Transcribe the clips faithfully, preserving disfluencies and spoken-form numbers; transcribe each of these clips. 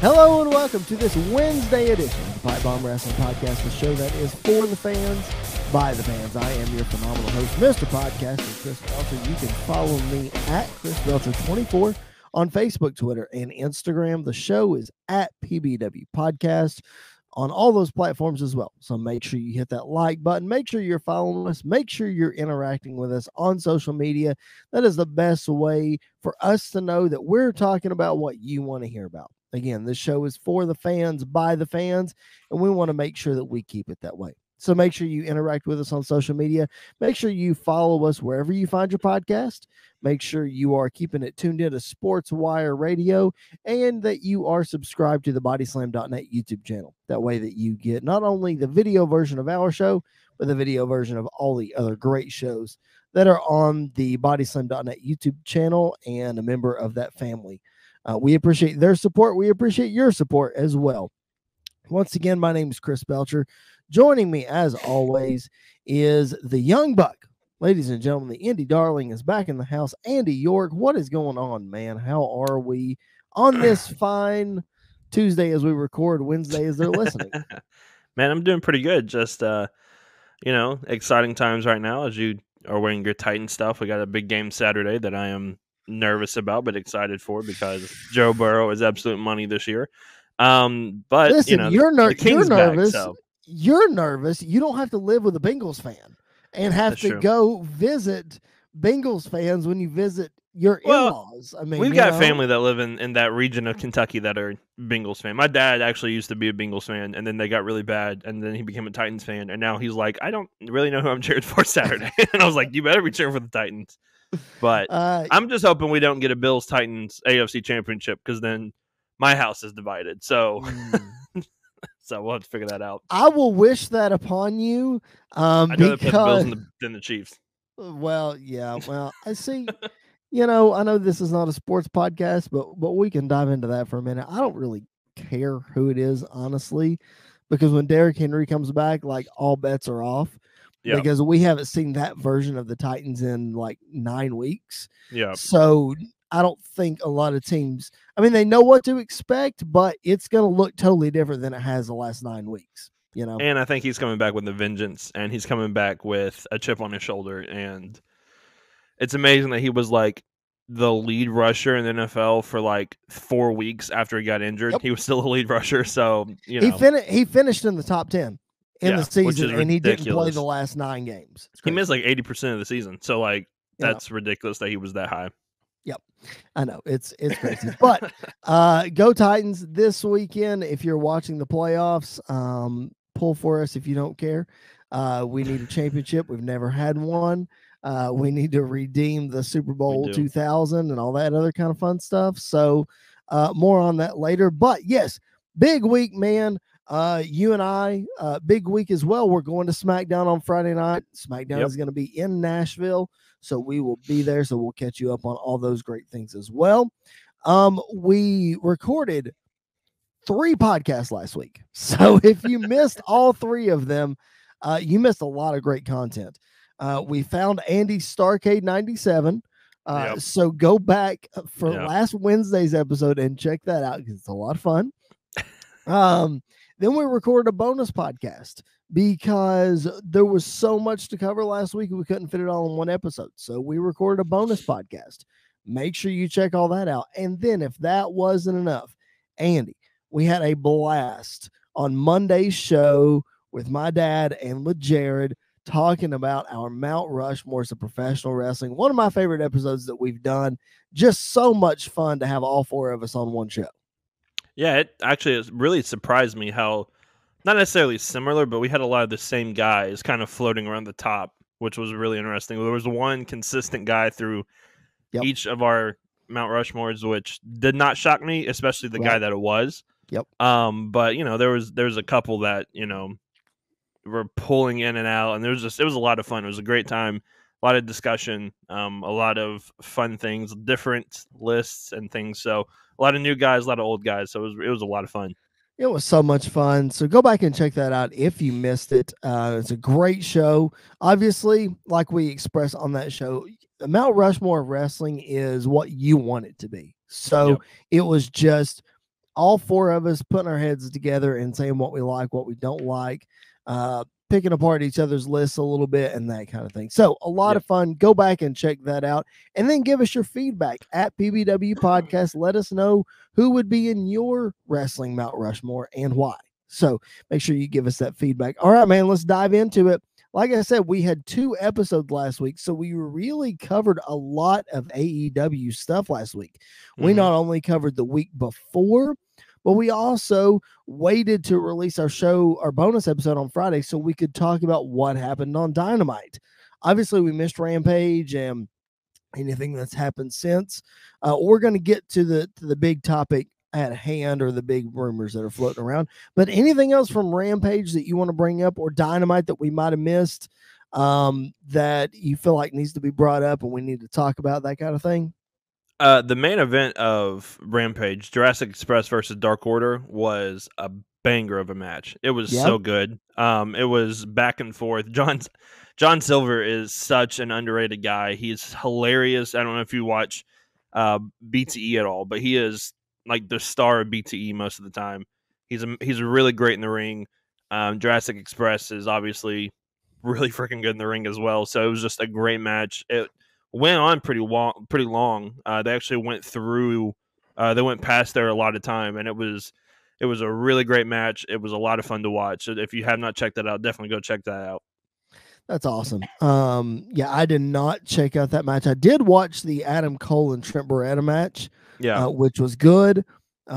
Hello and welcome to this Wednesday edition of the Pipe Bomb Wrestling Podcast, the show that is for the fans, by the fans. I am your phenomenal host, Mister Podcaster, Chris Belcher. You can follow me at Chris Belcher twenty-four on Facebook, Twitter, and Instagram. The show is at P B W Podcast on all those platforms as well. So make sure you hit that like button. Make sure you're following us. Make sure you're interacting with us on social media. That is the best way for us to know that we're talking about what you want to hear about. Again, this show is for the fans, by the fans, and we want to make sure that we keep it that way. So make sure you interact with us on social media. Make sure you follow us wherever you find your podcast. Make sure you are keeping it tuned in to Sports Wire Radio and that you are subscribed to the body slam dot net YouTube channel. That way that you get not only the video version of our show, but the video version of all the other great shows that are on the body slam dot net YouTube channel and a member of that family. Uh, we appreciate their support. We appreciate your support as well. Once again, my name is Chris Belcher. Joining me, as always, is the Young Buck. Ladies and gentlemen, the Indy Darling is back in the house. Andy York, what is going on, man? How are we on this fine Tuesday as we record, Wednesday as they're listening? Man, I'm doing pretty good. Just, uh, you know, exciting times right now as you are wearing your Titan stuff. We got a big game Saturday that I am nervous about, but excited for because Joe Burrow is absolute money this year. Um, but Listen, you know, you're, ner- the King's you're nervous. Back, so. You're nervous. You don't have to live with a Bengals fan and have That's to true. go visit Bengals fans when you visit your Well, in-laws. I mean, we've you got know? family that live in, in that region of Kentucky that are Bengals fan. My dad actually used to be a Bengals fan, and then they got really bad, and then he became a Titans fan, and now he's like, I don't really know who I'm cheering for Saturday. And I was like, you better be cheering for the Titans. But Uh, I'm just hoping we don't get a Bills Titans A F C championship because then my house is divided. So, mm. so we'll have to figure that out. I will wish that upon you. Um, I know they put the Bills because, and the, then the Chiefs. well, yeah, well, I see. You know, I know this is not a sports podcast, but but we can dive into that for a minute. I don't really care who it is, honestly, because when Derrick Henry comes back, like all bets are off. Yeah. Because we haven't seen that version of the Titans in like nine weeks. Yeah. So I don't think a lot of teams, I mean, they know what to expect, but it's going to look totally different than it has the last nine weeks, you know? And I think he's coming back with a vengeance, and he's coming back with a chip on his shoulder. And it's amazing that he was like the lead rusher in the N F L for like four weeks after he got injured. Yep. He was still a lead rusher. So, you know, He, fin- he finished in the top ten. In Yeah, the which season, is and he didn't play ridiculous. the last nine games. It's he crazy. missed like eighty percent of the season. So, like, Yeah. that's ridiculous that he was that high. I know it's it's crazy, but uh, go Titans this weekend. If you're watching the playoffs, um, pull for us if you don't care. Uh, we need a championship. We've never had one. Uh, we need to redeem the Super Bowl do. two thousand and all that other kind of fun stuff. So uh, more on that later. But yes, big week, man. Uh, you and I, uh, big week as well. We're going to SmackDown on Friday night. SmackDown Yep. is going to be in Nashville, so we will be there. So we'll catch you up on all those great things as well. Um, we recorded three podcasts last week, so if you missed all three of them, uh, you missed a lot of great content. Uh, we found Andy's Starcade ninety-seven. Uh, Yep. So go back for Yep. last Wednesday's episode and check that out because it's a lot of fun. Um, then we recorded a bonus podcast because there was so much to cover last week. We couldn't fit it all in one episode. So we recorded a bonus podcast. Make sure you check all that out. And then if that wasn't enough, Andy, we had a blast on Monday's show with my dad and with Jared talking about our Mount Rushmores of professional wrestling. One of my favorite episodes that we've done. Just so much fun to have all four of us on one show. Yeah, it actually has really surprised me how, not necessarily similar, but we had a lot of the same guys kind of floating around the top, which was really interesting. There was one consistent guy through Yep. each of our Mount Rushmores, which did not shock me, especially the Right. guy that it was. Yep. Um, but you know, there was there was a couple that you know were pulling in and out, and there was just it was a lot of fun. It was a great time, a lot of discussion, um, a lot of fun things, different lists and things. So a lot of new guys, a lot of old guys. So it was it was a lot of fun. It was so much fun. So go back and check that out if you missed it. Uh, it's a great show. Obviously, like we expressed on that show, the Mount Rushmore of wrestling is what you want it to be. So Yep. it was just all four of us putting our heads together and saying what we like, what we don't like, uh, picking apart each other's lists a little bit and that kind of thing. So a lot Yep. of fun. Go back and check that out and then give us your feedback at P B W Podcast. Let us know who would be in your wrestling Mount Rushmore and why. So make sure you give us that feedback. All right, man, let's dive into it. Like I said, we had two episodes last week, so we really covered a lot of A E W stuff last week. We Mhm. not only covered the week before, but we also waited to release our show, our bonus episode on Friday, so we could talk about what happened on Dynamite. Obviously, we missed Rampage and anything that's happened since. Uh, we're going to get to the to the big topic at hand or the big rumors that are floating around. But anything else from Rampage that you want to bring up or Dynamite that we might have missed um, that you feel like needs to be brought up and we need to talk about, that kind of thing? Uh, the main event of Rampage, Jurassic Express versus Dark Order, was a banger of a match. It was Yep. so good. Um, it was back and forth. John's John Silver is such an underrated guy. He's hilarious. I don't know if you watch uh, B T E at all, but he is like the star of B T E most of the time. He's a, he's really great in the ring. Um, Jurassic Express is obviously really freaking good in the ring as well. So it was just a great match. It went on pretty long. Pretty long. Uh, they actually went through. Uh, they went past there a lot of time, and it was it was a really great match. It was a lot of fun to watch. So if you have not checked that out, definitely go check that out. That's awesome. Um, yeah, I did not check out that match. I did watch the Adam Cole and Trent Beretta match, Yeah, uh, which was good.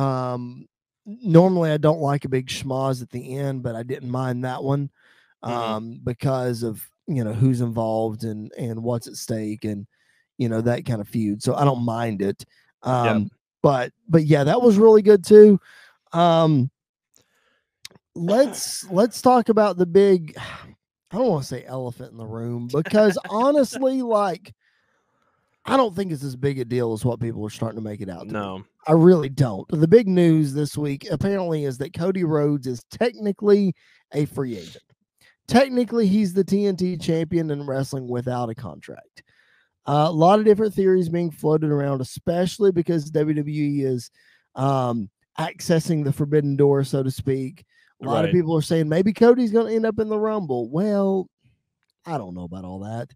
Um, normally, I don't like a big schmoz at the end, but I didn't mind that one um, Mhm. because of you know who's involved and and what's at stake and you know that kind of feud. So I don't mind it. Um, Yep. But but yeah, that was really good too. Um, let's let's talk about the big. I don't want to say elephant in the room because honestly, like, I don't think it's as big a deal as what people are starting to make it out to be. No. I really don't. The big news this week apparently is that Cody Rhodes is technically a free agent. Technically, he's the T N T champion in wrestling without a contract. Uh, a lot of different theories being floated around, especially because W W E is um, accessing the forbidden door, so to speak. A lot of Right. people are saying maybe Cody's going to end up in the Rumble. Well, I don't know about all that.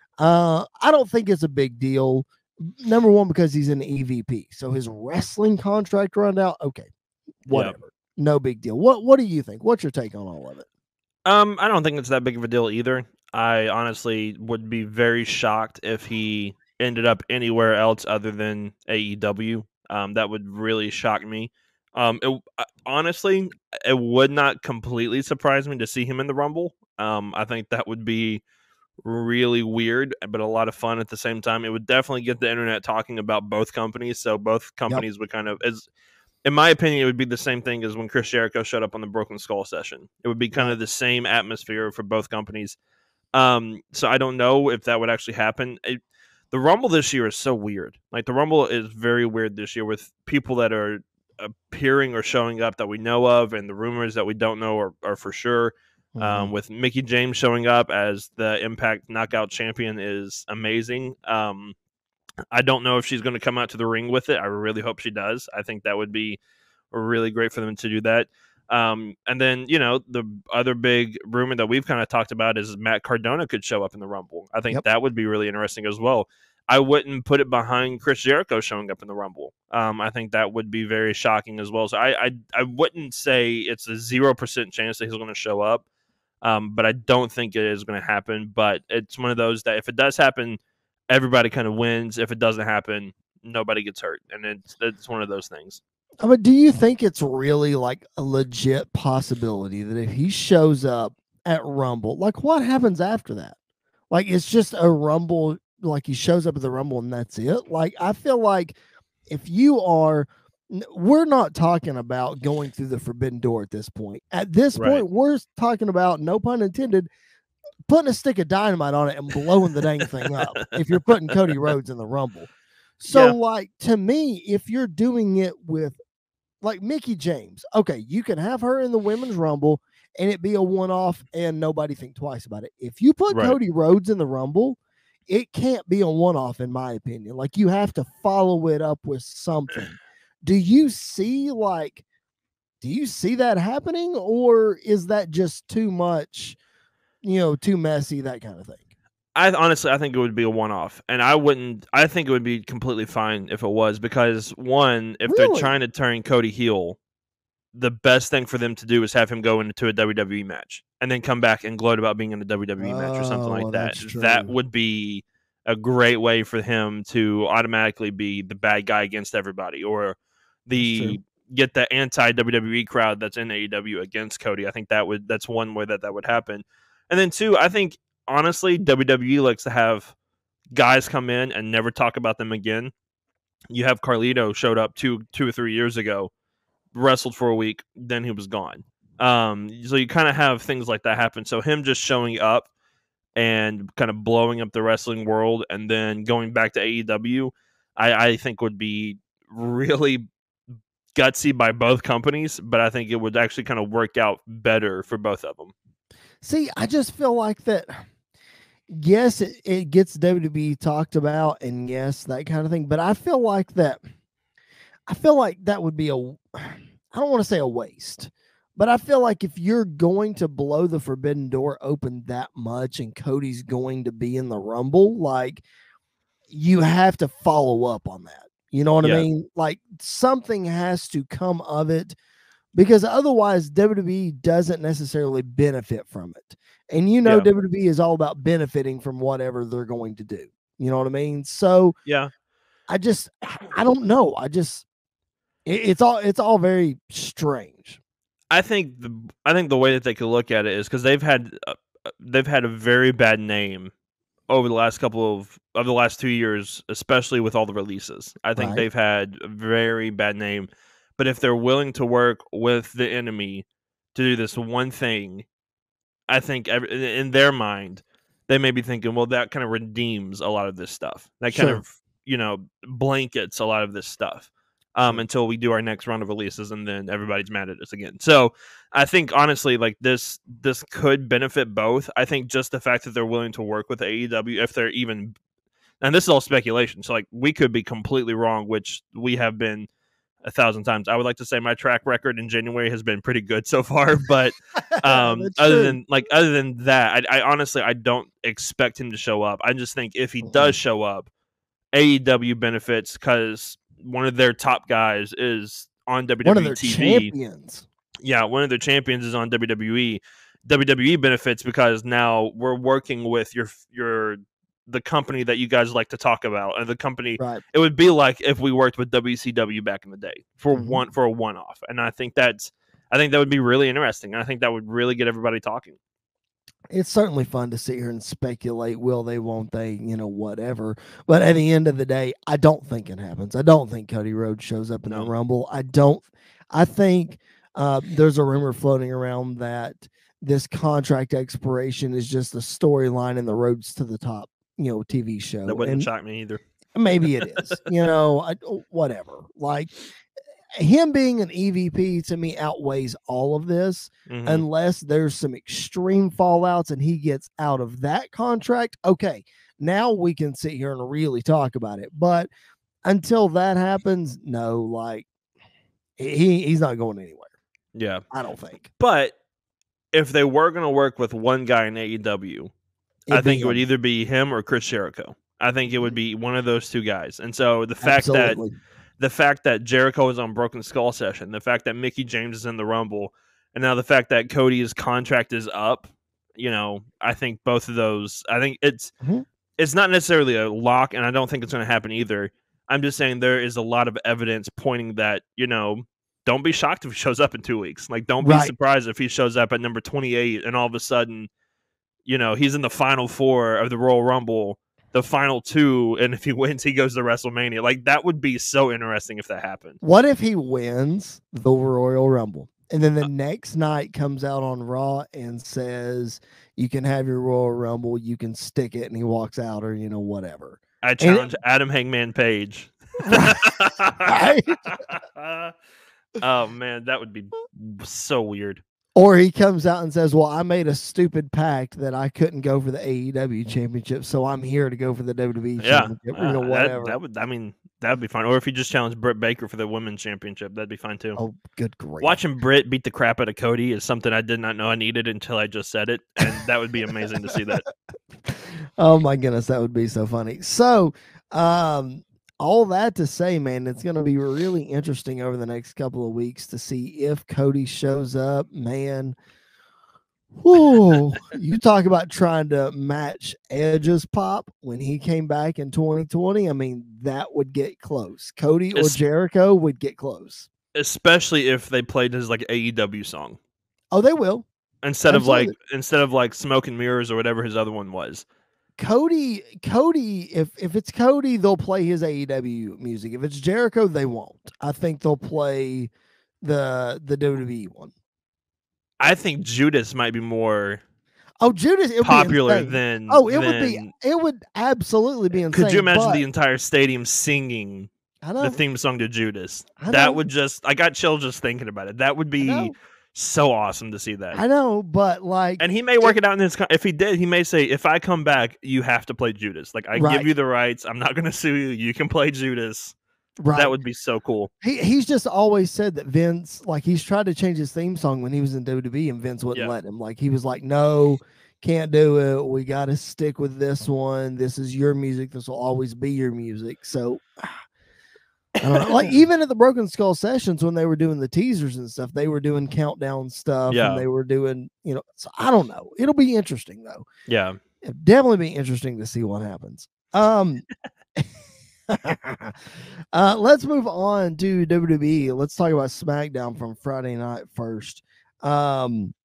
Uh, I don't think it's a big deal. Number one, because he's an E V P, so his wrestling contract run out. Okay, whatever, no big deal. What What do you think? What's your take on all of it? Um, I don't think it's that big of a deal either. I honestly would be very shocked if he ended up anywhere else other than A E W. Um, that would really shock me. Um, it, uh, honestly, it would not completely surprise me to see him in the Rumble. Um, I think that would be really weird, but a lot of fun at the same time. It would definitely get the internet talking about both companies, so both companies would kind of, as in my opinion, it would be the same thing as when Chris Jericho showed up on the Broken Skull session. It would be kind Right. of the same atmosphere for both companies. Um, so I don't know if that would actually happen. It, the Rumble this year is so weird. Like the Rumble is very weird this year with people that are appearing or showing up that we know of, and the rumors that we don't know are, are for sure. Um, Mhm. with Mickie James showing up as the Impact Knockout Champion is amazing. Um, I don't know if she's going to come out to the ring with it. I really hope she does. I think that would be really great for them to do that. Um, and then, you know, the other big rumor that we've kind of talked about is Matt Cardona could show up in the Rumble. I think Yep. that would be really interesting as well. I wouldn't put it behind Chris Jericho showing up in the Rumble. Um, I think that would be very shocking as well. So I I, I wouldn't say it's a zero percent chance that he's going to show up, um, but I don't think it is going to happen. But it's one of those that if it does happen, everybody kind of wins. If it doesn't happen, nobody gets hurt, and it's it's one of those things. I mean, do you think it's really like a legit possibility that if he shows up at Rumble, like what happens after that? Like it's just a Rumble, like he shows up at the Rumble and that's it. Like I feel like if you are, n- we're not talking about going through the forbidden door at this point. At this Right. point, we're talking about, no pun intended, putting a stick of dynamite on it and blowing the dang thing up if you're putting Cody Rhodes in the Rumble. So, Yeah. like, to me, if you're doing it with like Mickie James, okay, you can have her in the Women's Rumble and it be a one off and nobody think twice about it. If you put Right. Cody Rhodes in the Rumble, it can't be a one off, in my opinion. Like, you have to follow it up with something. Do you see like, do you see that happening, or is that just too much, you know, too messy, that kind of thing? I honestly, I think it would be a one-off, and I wouldn't. I think it would be completely fine if it was, because one, if they're Really? trying to turn Cody heel, the best thing for them to do is have him go into a W W E match and then come back and gloat about being in a W W E match or something Oh, like well, that. that's That true. would be a great way for him to automatically be the bad guy against everybody, or the get the anti-W W E crowd that's in A E W against Cody. I think that would that's one way that that would happen. And then two, I think honestly, W W E likes to have guys come in and never talk about them again. You have Carlito showed up two two or three years ago, wrestled for a week, then he was gone. Um, so you kind of have things like that happen. So him just showing up and kind of blowing up the wrestling world and then going back to A E W, I, I think would be really gutsy by both companies, but I think it would actually kind of work out better for both of them. See, I just feel like that. Yes, it, it gets W W E talked about, and yes, that kind of thing. But I feel like that. I feel like that would be a. I don't want to say a waste, but I feel like if you're going to blow the forbidden door open that much, and Cody's going to be in the Rumble, like, you have to follow up on that. You know what Yeah. I mean? Like, something has to come of it, because otherwise W W E doesn't necessarily benefit from it. And you know, Yeah. W W E is all about benefiting from whatever they're going to do. You know what I mean? So Yeah. I just, I don't know. I just, it, it's all, it's all very strange. I think the I think the way that they could look at it is because they've had uh, they've had a very bad name over the last couple of of the last two years, especially with all the releases. I think Right. they've had a very bad name. But if they're willing to work with the enemy to do this one thing, I think every, in their mind, they may be thinking, well, that kind of redeems a lot of this stuff. That kind Sure. of, you know, blankets a lot of this stuff um, Sure. until we do our next round of releases, and then everybody's mad at us again. So I think, honestly, like this, this could benefit both. I think just the fact that they're willing to work with A E W, if they're even, and this is all speculation, so like we could be completely wrong, which we have been a thousand times. I would like to say my track record in January has been pretty good so far, but um, That's other true. than like other than that, I, I honestly I don't expect him to show up. I just think if he Mhm. does show up, A E W benefits because one of their top guys is on W One of W E their T V. champions. Yeah, one of their champions is on W W E. W W E benefits because now we're working with your your the company that you guys like to talk about, and the company. Right. It would be like if we worked with W C W back in the day for Mhm. one for a one off, and I think that's I think that would be really interesting. I think that would really get everybody talking. It's certainly fun to sit here and speculate. Will they, won't they, you know, whatever. But at the end of the day, I don't think it happens. I don't think Cody Rhodes shows up in No. the Rumble. I don't. I think uh, there's a rumor floating around that this contract expiration is just a storyline in the Rhodes to the Top, you know, T V show. That wouldn't And shock me either. maybe it is, you know, I, whatever. Like, him being an E V P to me outweighs all of this, Mhm. unless there's some extreme fallouts and he gets out of that contract. Okay, now we can sit here and really talk about it. But until that happens, no, like he he's not going anywhere. Yeah, I don't think. but if they were going to work with one guy in A E W, I It'd be think it would him. either be him or Chris Jericho. I think it would be one of those two guys. And so the fact that Absolutely. the fact that Jericho is on Broken Skull Session, the fact that Mickey James is in the Rumble, and now the fact that Cody's contract is up, you know, I think both of those, I think it's Mhm. it's not necessarily a lock, and I don't think it's going to happen either. I'm just saying there is a lot of evidence pointing that, you know, don't be shocked if he shows up in two weeks. Like, don't be Right. surprised if he shows up at number twenty-eight and all of a sudden, you know, he's in the final four of the Royal Rumble, the final two, and if he wins, he goes to WrestleMania. Like, that would be so interesting if that happened. What if he wins the Royal Rumble and then the Uh, next night comes out on Raw and says, you can have your Royal Rumble, you can stick it, and he walks out, or, you know, whatever. I And challenge Adam Hangman Page. Right. Oh, man, that would be so weird. Or he comes out and says, well, I made a stupid pact that I couldn't go for the A E W championship, so I'm here to go for the W W E Yeah, championship, or, you know, uh, whatever. that, that would. I mean, That'd be fine. Or if he just challenged Britt Baker for the women's championship, that'd be fine too. Oh, good grief! Watching Britt beat the crap out of Cody is something I did not know I needed until I just said it, and that would be amazing to see that. Oh my goodness, that would be so funny. So, um, all that to say, man, it's going to be really interesting over the next couple of weeks to see if Cody shows up, man. Whoa, you talk about trying to match Edge's pop when he came back in twenty twenty. I mean, that would get close. Cody or Es- Jericho would get close. Especially if they played his like A E W song Oh, they will. instead Absolutely. of like instead of like Smoke and Mirrors or whatever his other one was. Cody, Cody, if if it's Cody, they'll play his A E W music. If it's Jericho, they won't. I think they'll play the the W W E one. I think Judas might be more Oh, Judas, it would popular be insane. than. Oh, it than, would be. It would absolutely be insane. Could you imagine but, the entire stadium singing I know, the theme song to Judas? I know. That would just. I got chills just thinking about it. That would I be know, so awesome to see that. I know, but like, And he may work it out in his. con- If he did, he may say, "If I come back, you have to play Judas. Like I Right. give you the rights. I'm not going to sue you. You can play Judas." right? That would be so cool. He he's just always said that Vince, like, he's tried to change his theme song when he was in W W E, and Vince wouldn't Yeah. let him. Like, he was like, "No, can't do it. We got to stick with this one. This is your music. This will always be your music." So, I don't know. Like, even at the Broken Skull sessions when they were doing the teasers and stuff, they were doing countdown stuff, Yeah. and they were doing, you know. So I don't know. It'll be interesting though. Yeah. It'll definitely be interesting to see what happens. Um. uh, let's move on to W W E. Let's talk about SmackDown from Friday night first. Um,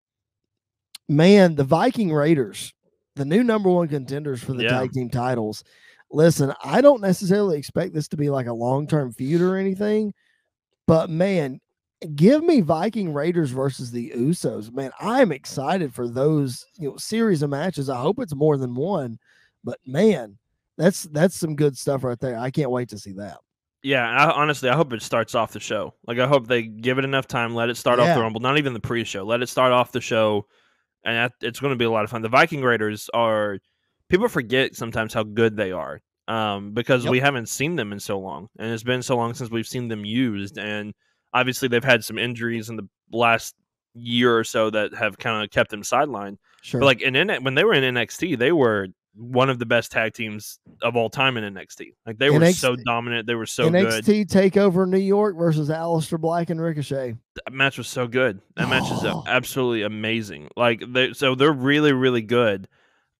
man, the Viking Raiders, the new number one contenders for the Yeah. tag team titles. Listen, I don't necessarily expect this to be like a long-term feud or anything, but man, give me Viking Raiders versus the Usos. Man, I'm excited for those, you know, series of matches. I hope it's more than one, but man, that's that's some good stuff right there. I can't wait to see that. Yeah, I, honestly, I hope it starts off the show. Like, I hope they give it enough time, let it start off Yeah. the Rumble, not even the pre-show. Let it start off the show, and that, it's going to be a lot of fun. The Viking Raiders are people forget sometimes how good they are, um, because Yep. we haven't seen them in so long, and it's been so long since we've seen them used. And obviously, they've had some injuries in the last year or so that have kind of kept them sidelined. Sure. But like in N- when they were in N X T, they were one of the best tag teams of all time in N X T. Like they were N X T so dominant. They were so N X good. T Takeover New York versus Aleister Black and Ricochet. That match was so good. That match is Oh. absolutely amazing. Like they, so they're really, really good.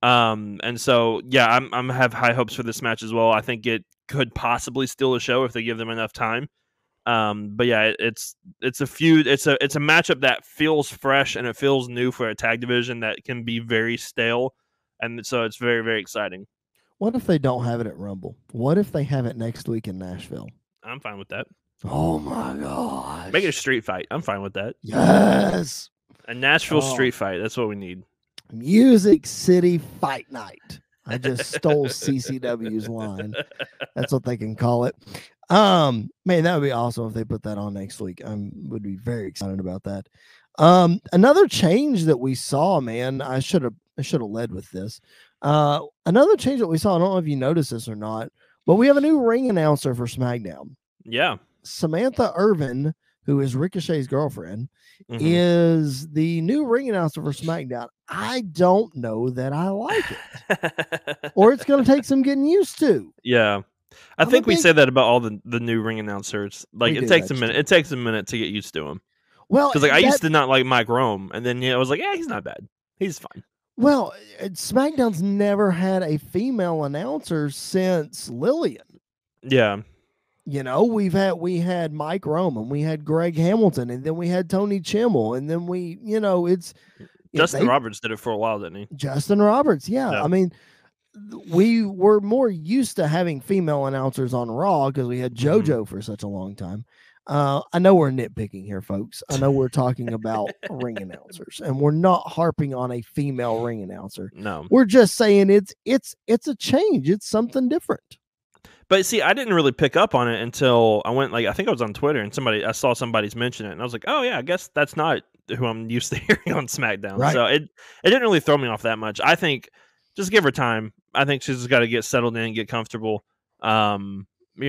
Um, and so yeah, I'm I'm have high hopes for this match as well. I think it could possibly steal a show if they give them enough time. Um, but yeah, it, it's it's a feud. It's a it's a matchup that feels fresh and it feels new for a tag division that can be very stale, and so it's very very exciting. What if they don't have it at Rumble? What if they have it next week in Nashville? I'm fine with that. Oh my gosh. Make it a street fight. I'm fine with that. Yes. A Nashville Oh. street fight. That's what we need. Music City Fight Night. I just stole C C W's line. That's what they can call it. Um, man, that would be awesome if they put that on next week. I would be very excited about that. Um, another change that we saw, man, I should have I should have led with this. Uh, another change that we saw, I don't know if you noticed this or not, but we have a new ring announcer for SmackDown. Yeah. Samantha Irvin, who is Ricochet's girlfriend, Mhm. is the new ring announcer for SmackDown. I don't know that I like it, or it's going to take some getting used to. Yeah. I I'm a think we big- say that about all the, the new ring announcers. Like We it do, takes a that's minute. true. It takes a minute to get used to him. Well, Because like I that- used to not like Mike Rome, and then yeah, I was like, yeah, he's not bad. He's fine. Well, uh, SmackDown's never had a female announcer since Lillian. Yeah. You know, we've had we had Mike Roman, we had Greg Hamilton, and then we had Tony Chimmel, and then we, you know, it's yeah, Justin they- Roberts did it for a while, didn't he? Justin Roberts. Yeah, Yeah. I mean, th- we were more used to having female announcers on Raw because we had Mhm. JoJo for such a long time. Uh, I know we're nitpicking here, folks. I know we're talking about ring announcers, and we're not harping on a female ring announcer. No. We're just saying it's it's it's a change. It's something different. But see, I didn't really pick up on it until I went like I think I was on Twitter and somebody I saw somebody's mention it and I was like, oh yeah, I guess that's not who I'm used to hearing on SmackDown. Right. So it it didn't really throw me off that much. I think just give her time. I think she's got to get settled in, get comfortable. Um, you know,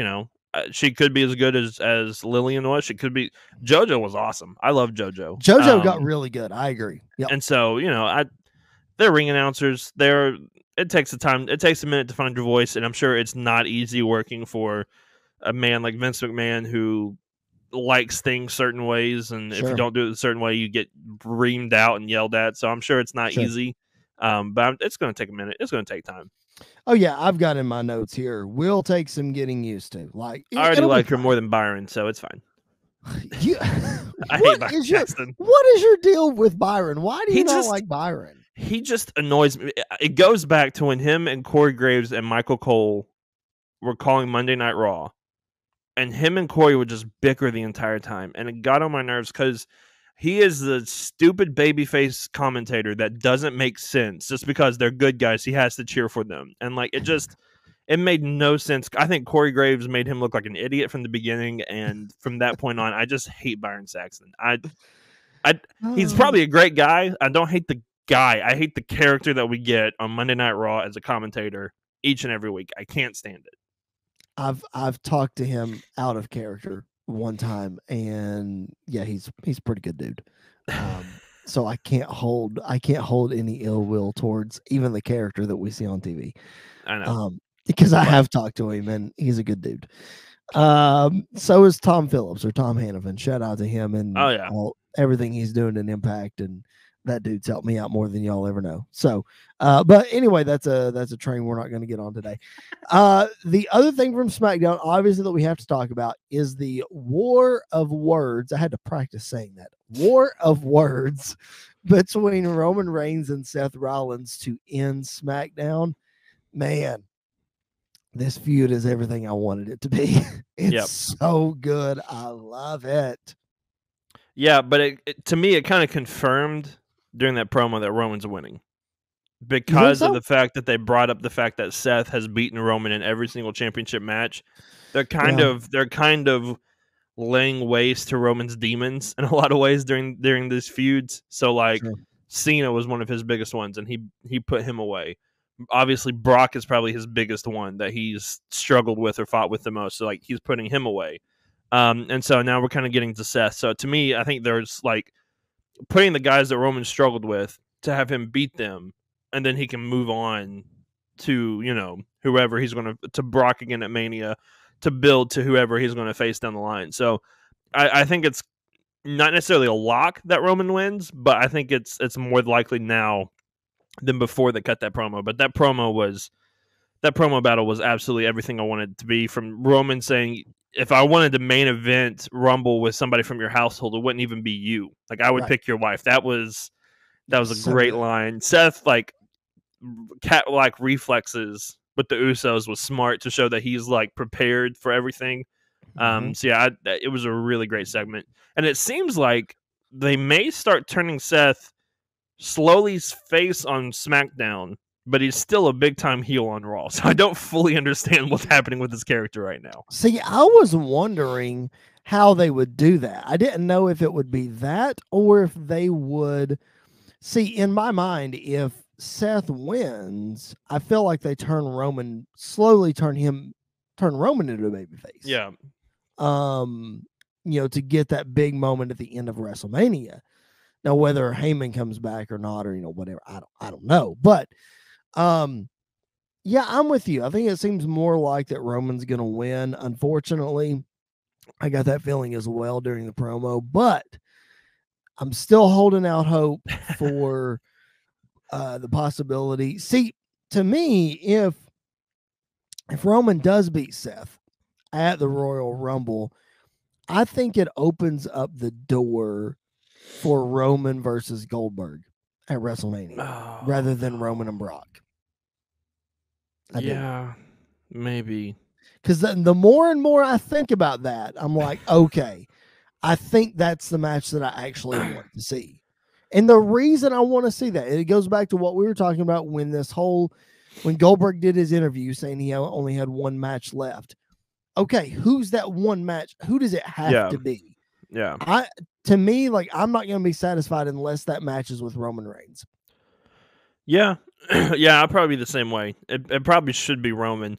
uh, she could be as good as as Lillian was. She could be. JoJo was awesome. I love JoJo. JoJo um, got really good. I agree. Yep. And so, you know, I they're ring announcers. They're it takes a time. It takes a minute to find your voice, and I'm sure it's not easy working for a man like Vince McMahon who likes things certain ways, and Sure. if you don't do it a certain way, you get reamed out and yelled at. So I'm sure it's not Sure. easy. Um, but it's going to take a minute. It's going to take time. Oh yeah, I've got in my notes here. Will take some getting used to. Like I already like her more than Byron, so it's fine. You, I hate what Byron is your Jackson. what is your deal with Byron? Why do you He not just- like Byron? He just annoys me. It goes back to when him and Corey Graves and Michael Cole were calling Monday Night Raw, and him and Corey would just bicker the entire time, and it got on my nerves because he is the stupid babyface commentator that doesn't make sense. Just because they're good guys, he has to cheer for them, and like it just it made no sense. I think Corey Graves made him look like an idiot from the beginning, and from that point on, I just hate Byron Saxton. I, I he's probably a great guy. I don't hate the guy. I hate the character that we get on Monday Night Raw as a commentator each and every week. I can't stand it. I've I've talked to him out of character one time, and yeah, he's he's a pretty good dude. Um, so I can't hold I can't hold any ill will towards even the character that we see on T V. I know. Um, because I have talked to him, and he's a good dude. Um, so is Tom Phillips or Tom Hannafin. Shout out to him and Oh, yeah. all, everything he's doing in Impact, and that dude's helped me out more than y'all ever know. So, uh, but anyway, that's a that's a train we're not going to get on today. Uh, the other thing from SmackDown, obviously, that we have to talk about is the War of Words. I had to practice saying that. War of Words between Roman Reigns and Seth Rollins to end SmackDown. Man, this feud is everything I wanted it to be. It's Yep. so good. I love it. Yeah, but it, it, to me, it kind of confirmed during that promo that Roman's winning because so? of the fact that they brought up the fact that Seth has beaten Roman in every single championship match. They're kind Yeah. of they're kind of laying waste to Roman's demons in a lot of ways during during these feuds. So like Sure. Cena was one of his biggest ones, and he he put him away. Obviously, Brock is probably his biggest one that he's struggled with or fought with the most. So like he's putting him away. Um, and so now we're kind of getting to Seth. So to me, I think there's like putting the guys that Roman struggled with to have him beat them, and then he can move on to, you know, whoever he's going to, to Brock again at Mania, to build to whoever he's going to face down the line. So I, I think it's not necessarily a lock that Roman wins, but I think it's it's more likely now than before they cut that promo. But that promo was that promo battle was absolutely everything I wanted it to be, from Roman saying, if I wanted to main event Rumble with somebody from your household, it wouldn't even be you. Like I would Right. pick your wife. That was that was a So great good. line. Seth like cat like reflexes with the Usos was smart to show that he's like prepared for everything. Um, so yeah, I, it was a really great segment, and it seems like they may start turning Seth slowly face on SmackDown, but he's still a big time heel on Raw. So I don't fully understand what's happening with his character right now. See, I was wondering how they would do that. I didn't know if it would be that or if they would see, in my mind, if Seth wins, I feel like they turn Roman slowly turn him turn Roman into a babyface. Yeah. Um, you know, to get that big moment at the end of WrestleMania. Now, whether Heyman comes back or not, or you know, whatever, I don't I don't know. But um yeah, I'm with you. I think it seems more like that Roman's gonna win. Unfortunately, I got that feeling as well during the promo, but I'm still holding out hope for uh the possibility. See, to me, if if Roman does beat Seth at the Royal Rumble, I think it opens up the door for Roman versus Goldberg at WrestleMania Oh, rather than Roman and Brock. I do. yeah, maybe. Because the, the more and more I think about that, I'm like, okay, I think that's the match that I actually want to see. And the reason I want to see that, it goes back to what we were talking about when this whole, when Goldberg did his interview saying he only had one match left. Okay, who's that one match? Who does it have Yeah. to be? Yeah. I to me, like, I'm not going to be satisfied unless that match is with Roman Reigns. Yeah. yeah, I'll probably be the same way. It, it probably should be Roman.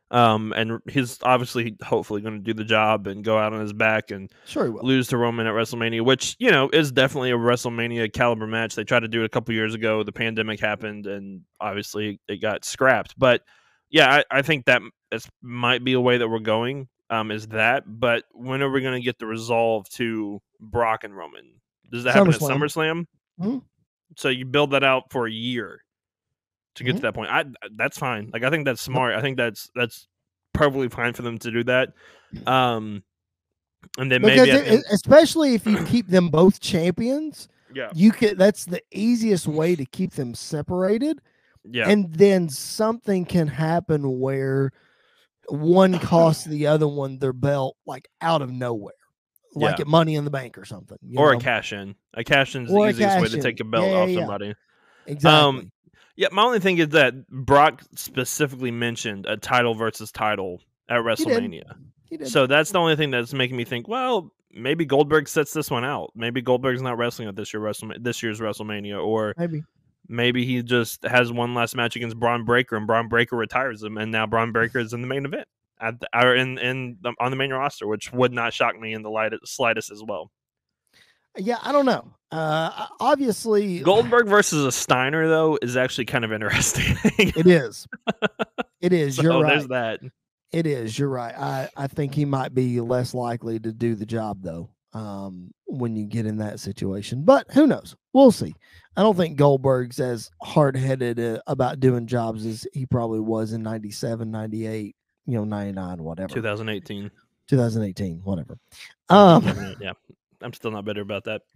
Um, and he's obviously, hopefully, going to do the job and go out on his back and Sure he will. lose to Roman at WrestleMania, which, you know, is definitely a WrestleMania caliber match. They tried to do it a couple years ago. The pandemic happened, and obviously it got scrapped. But yeah, I, I think that this might be a way that we're going. Um, is that? But when are we going to get the resolve to Brock and Roman? Does that happen at SummerSlam. SummerSlam? Mm-hmm. So you build that out for a year to get Mhm. to that point. I that's fine. Like I think that's smart. I think that's that's perfectly fine for them to do that. Um, and then Because maybe at it, the end, especially if you keep them both champions, yeah, you could. That's the easiest way to keep them separated. yeah, And then something can happen where one costs the other one their belt, like out of nowhere, like Yeah. at Money in the Bank or something, you or know? a cash in. A cash in is Or the a easiest way cash to in. take a belt Yeah, off yeah, yeah. somebody. Exactly. Um, yeah, my only thing is that Brock specifically mentioned a title versus title at He did. WrestleMania. He did. So that's the only thing that's making me think, well, maybe Goldberg sets this one out. Maybe Goldberg's not wrestling at this year WrestleMania, this year's WrestleMania, or Maybe. maybe he just has one last match against Braun Breaker, and Braun Breaker retires him, and now Braun Breaker is in the main event at the, or in in the, on the main roster, which would not shock me in the light, slightest as well. Yeah, I don't know. Uh, obviously, Goldberg versus a Steiner, though, is actually kind of interesting. it is. It is. So You're there's right. that. It is. You're right. I, I think he might be less likely to do the job, though, um, when you get in that situation. But who knows? We'll see. I don't think Goldberg's as hard-headed uh, about doing jobs as he probably was in ninety-seven, ninety-eight, you know, ninety-nine, whatever. twenty eighteen. twenty eighteen, whatever. Um, yeah, I'm still not bitter about that.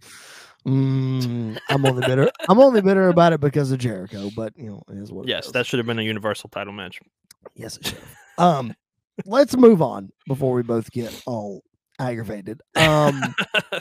mm, I'm only bitter. I'm only bitter about it because of Jericho, but you know, it is what yes, it is. that should have been a Universal title match. Yes, it should. Um, let's move on before we both get all aggravated. Um,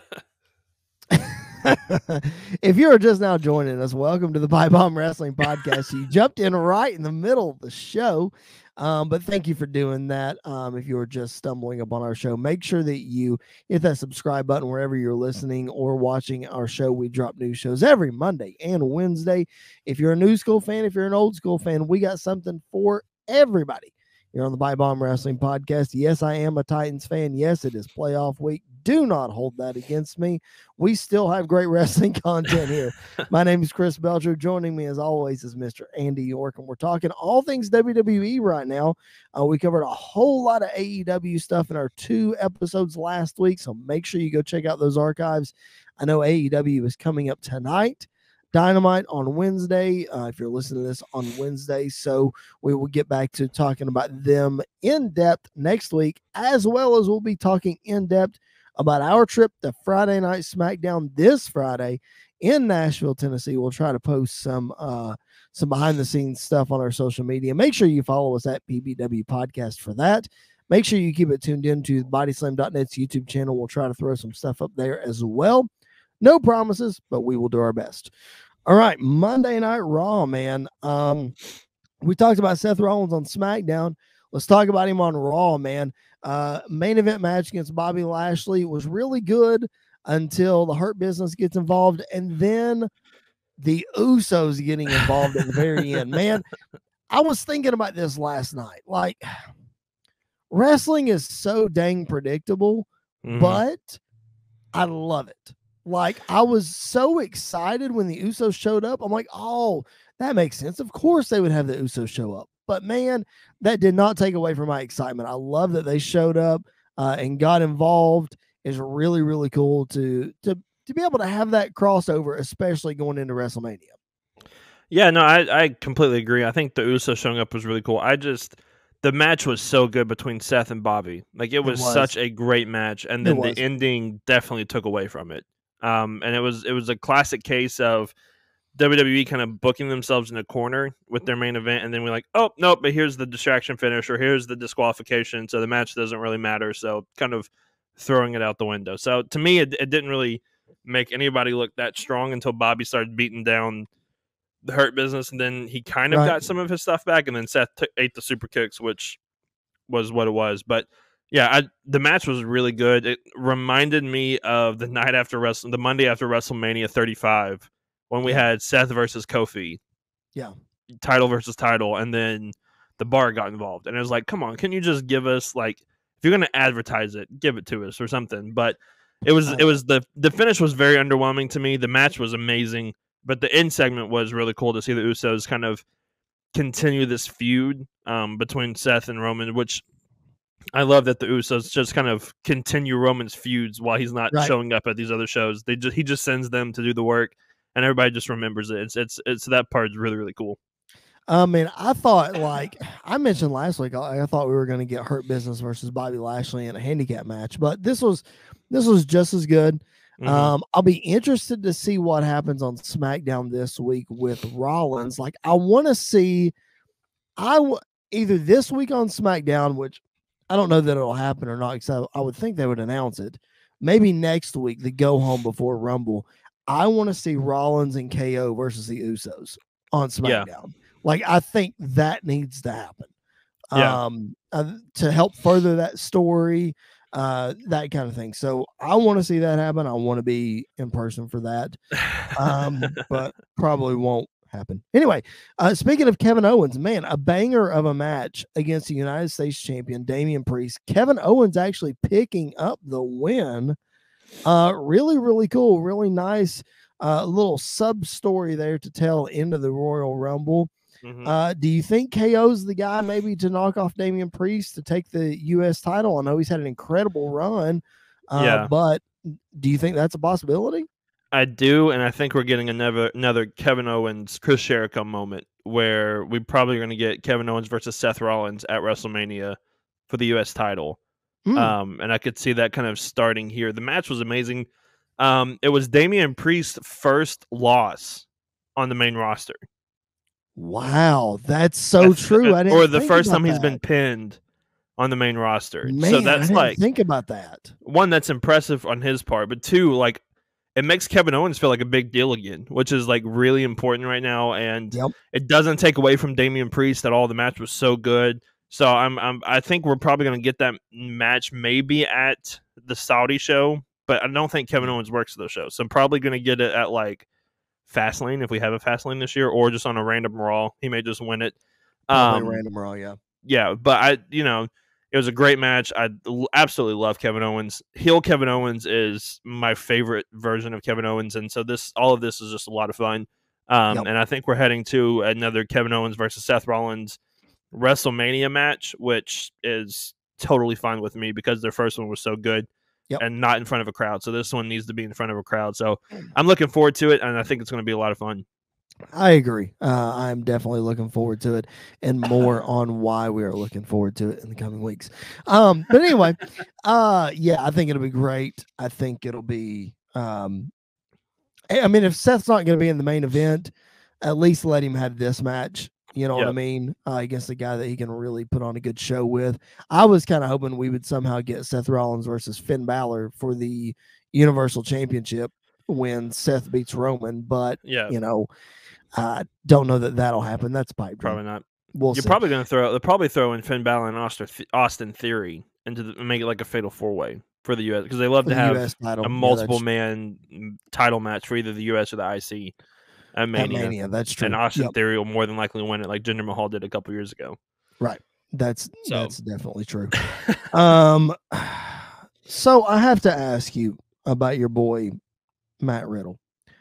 if you're just now joining us, welcome to the Pipe Bomb Wrestling Podcast. You jumped in right in the middle of the show. Um, but thank you for doing that. Um, if you're just stumbling upon our show, make sure that you hit that subscribe button wherever you're listening or watching our show. We drop new shows every Monday and Wednesday. If you're a new school fan, if you're an old school fan, we got something for everybody. You're on the Pipe Bomb Wrestling Podcast. Yes, I am a Titans fan. Yes, it is playoff week. Do not hold that against me. We still have great wrestling content here. My name is Chris Belcher. Joining me, as always, is Mister Andy York, and we're talking all things W W E right now. Uh, we covered a whole lot of A E W stuff in our two episodes last week, so make sure you go check out those archives. I know A E W is coming up tonight. Dynamite on Wednesday, uh, if you're listening to this on Wednesday. So we will get back to talking about them in depth next week, as well as we'll be talking in depth about our trip to Friday Night SmackDown this Friday in Nashville, Tennessee. We'll try to post some uh, some behind the scenes stuff on our social media. Make sure you follow us at P B W Podcast for that. Make sure you keep it tuned in to bodyslam dot net's YouTube channel. We'll try to throw some stuff up there as well. No promises, but we will do our best. All right, Monday Night Raw, man. Um, we talked about Seth Rollins on SmackDown. Let's talk about him on Raw, man. Uh, main event match against Bobby Lashley was really good until the Hurt Business gets involved, and then the Usos getting involved at the very end. Man, I was thinking about this last night. Like, wrestling is so dang predictable, mm-hmm. but I love it. Like, I was so excited when the Usos showed up. I'm like, oh, that makes sense. Of course they would have the Usos show up. But, man, that did not take away from my excitement. I love that they showed up uh, and got involved. It's really, really cool to, to, to be able to have that crossover, especially going into WrestleMania. Yeah, no, I, I completely agree. I think the Usos showing up was really cool. I just... The match was so good between Seth and Bobby. Like, it was, it was. such a great match. And then the ending definitely took away from it. Um, and it was it was a classic case of W W E kind of booking themselves in a corner with their main event, and then we're like, oh, no, but here's the distraction finish, or here's the disqualification, so the match doesn't really matter, so kind of throwing it out the window. So to me, it, it didn't really make anybody look that strong until Bobby started beating down the Hurt Business, and then he kind of right. got some of his stuff back, and then Seth t- ate the super kicks, which was what it was. But yeah, I, the match was really good. It reminded me of the night after Wrestle, the Monday after WrestleMania thirty-five, when we yeah. had Seth versus Kofi. Yeah. Title versus title. And then the bar got involved, and it was like, come on, can you just give us like if you're gonna advertise it, give it to us or something? But it was it was the the finish was very underwhelming to me. The match was amazing, but the end segment was really cool to see the Usos kind of continue this feud um, between Seth and Roman, which I love that the Usos just kind of continue Roman's feuds while he's not Right. showing up at these other shows. They just he just sends them to do the work, and everybody just remembers it. It's it's it's that part is really really cool. I mean, I thought, like I mentioned last week, I, I thought we were going to get Hurt Business versus Bobby Lashley in a handicap match, but this was this was just as good. Mhm. Um, I'll be interested to see what happens on SmackDown this week with Rollins. Like, I want to see, I w- either this week on SmackDown, which I don't know that it'll happen or not, because I, I would think they would announce it. Maybe next week, the go home before Rumble. I want to see Rollins and K O versus the Usos on SmackDown. Yeah. Like, I think that needs to happen. Yeah. Um, uh, to help further that story, uh, that kind of thing. So I want to see that happen. I want to be in person for that. Um, but probably won't happen. Anyway, uh, speaking of Kevin Owens, man, a banger of a match against the United States champion, Damian Priest. Kevin Owens actually picking up the win. Uh, really, really cool. Really nice. Uh, little sub story there to tell into the Royal Rumble. Mhm. Uh, do you think K O's the guy maybe to knock off Damian Priest to take the U S title? I know he's had an incredible run, uh, Yeah. but do you think that's a possibility? I do, and I think we're getting another another Kevin Owens, Chris Jericho moment where we probably are going to get Kevin Owens versus Seth Rollins at WrestleMania for the U S title. Hmm. Um, and I could see that kind of starting here. The match was amazing. Um, it was Damian Priest's first loss on the main roster. Wow, that's so That's- true. I didn't or the think first about time he's that. been pinned on the main roster. Man, so I that's didn't like think about that. one, that's impressive on his part, but two, like it makes Kevin Owens feel like a big deal again, which is like really important right now. And Yep. it doesn't take away from Damian Priest that all the match was so good. So I'm, I'm I think we're probably going to get that match maybe at the Saudi show, but I don't think Kevin Owens works those shows. So I'm probably going to get it at like Fastlane if we have a Fastlane this year, or just on a random Raw. He may just win it. Probably Um, random Raw, yeah. yeah, but I, you know, it was a great match. I l- absolutely love Kevin Owens. Heel Kevin Owens is my favorite version of Kevin Owens, and so this, all of this is just a lot of fun. Um, Yep. And I think we're heading to another Kevin Owens versus Seth Rollins WrestleMania match, which is totally fine with me because their first one was so good. Yep. And not in front of a crowd. So this one needs to be in front of a crowd. So I'm looking forward to it, and I think it's going to be a lot of fun. I agree. Uh, I'm definitely looking forward to it, and more on why we are looking forward to it in the coming weeks. Um, but anyway, uh, yeah, I think it'll be great. I think it'll be. Um, I I mean, if Seth's not going to be in the main event, at least let him have this match. You know what I Yep. mean? Uh, against a guy that he can really put on a good show with. I was kind of hoping we would somehow get Seth Rollins versus Finn Balor for the Universal Championship when Seth beats Roman, but Yeah, you know, I don't know that that'll happen. That's a pipe dream. probably not. We'll You're see. probably going to throw. They'll probably throw in Finn Balor and Austin, Austin Theory into the, make it like a fatal four way for the U S because they love For to the have U S title. a Yeah, multiple that's- man mm, title match for either the U S or the I C at at Mania. Mania. That's true. And Austin Yep, Theory will more than likely win it, like Jinder Mahal did a couple years ago. that's So- that's definitely true. Um, so I have to ask you about your boy Matt Riddle.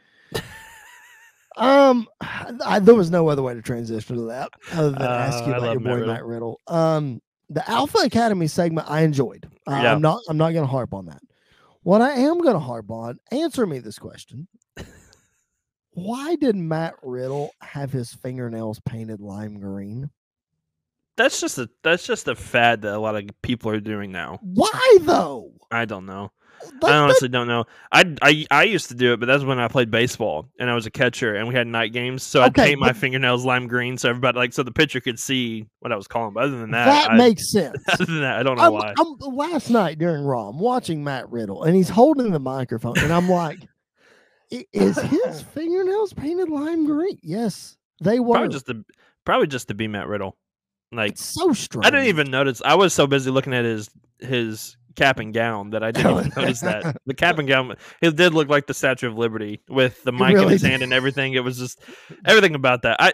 Um, I, there was no other way to transition to that other than ask Uh, you I about love your Matt boy Riddle. Matt Riddle. Um, the Alpha Academy segment I enjoyed. Uh, Yeah. I'm not. I'm not going to harp on that. What I am going to harp on. Answer me this question. Why did Matt Riddle have his fingernails painted lime green? That's just a that's just a fad that a lot of people are doing now. Why though? I don't know. Like, I that- honestly don't know. I, I I used to do it, but that's when I played baseball and I was a catcher and we had night games. So I'd Okay, paint my but- fingernails lime green so everybody like so the pitcher could see what I was calling. But other than that, that I, makes sense. other than that, I don't know I'm, why. I'm, last night during Raw, I'm watching Matt Riddle, and he's holding the microphone, and I'm like, "I- "Is his fingernails painted lime green?" Yes, they were. Probably just to probably just to be Matt Riddle. Like It's so strange. I didn't even notice. I was so busy looking at his his cap and gown that I didn't even notice that. The cap and gown, it did look like the Statue of Liberty with the mic in really his did. hand and everything. It was just everything about that. I